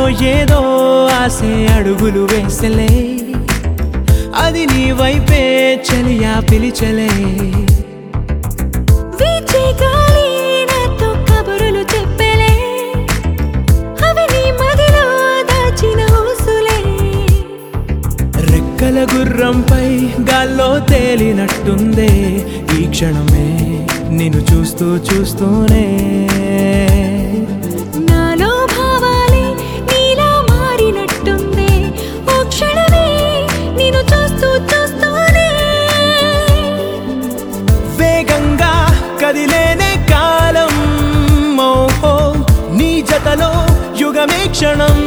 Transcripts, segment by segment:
ఏదో ఆసే అడుగులు వేసలే అది నీ వైపే చలియా పిలిచలే వీచే గాలి నాతో కబురులు చెప్పలే అవి నీ మదిలో దాచిన ఊసులే రెక్కల గుర్రంపై గాల్లో తేలినట్టుందే ఈ క్షణమే నిన్ను చూస్తూ చూస్తూనే నాలో భావాలే నీలా మారినట్టుందే ఓ క్షణమే నిన్ను చూస్తూ చూస్తూనే వేగంగా కదిలేనే కాలం ఓహో నీ జతలో యుగమే క్షణం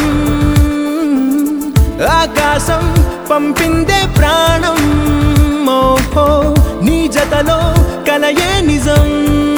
ఆకాశం పంపిందే ప్రాణం ఓహో నీ జతలో కలయే నిజం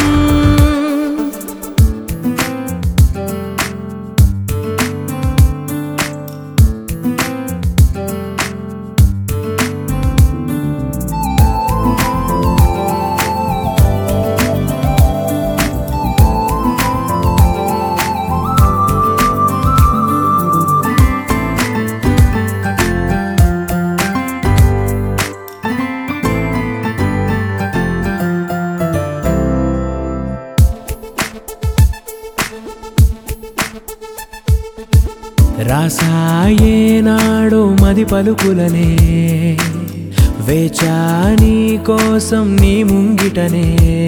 రాసాయేనాడు మది పలుకులనే వేచా నీ కోసం నీ ముంగిటనే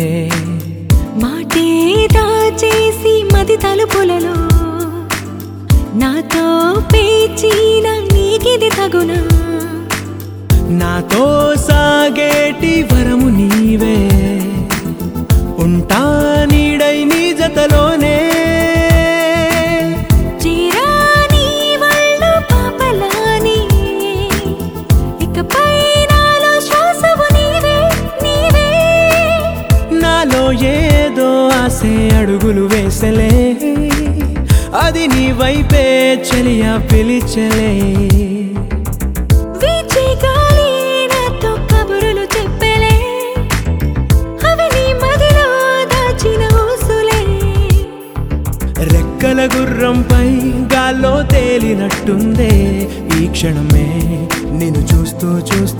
మాటే దాచేసి మది తలుపులలో నాతో పేచిన నీకిది తగునా నాతో సాగేటి వరము నీవే ఉంటా నీడై నీ జతలోనే ఏదో ఆసే అడుగులు వేసలే అది నీ వైపే చలియా పిలిచలే వీచే గాలి నాతో కబురులు చెప్పలే అవి నీ మదిలో దాచిన ఊసులే రెక్కల గుర్రంపై గాల్లో తేలినట్టుందే ఈ క్షణమే నిన్ను చూస్తూ చూస్తూ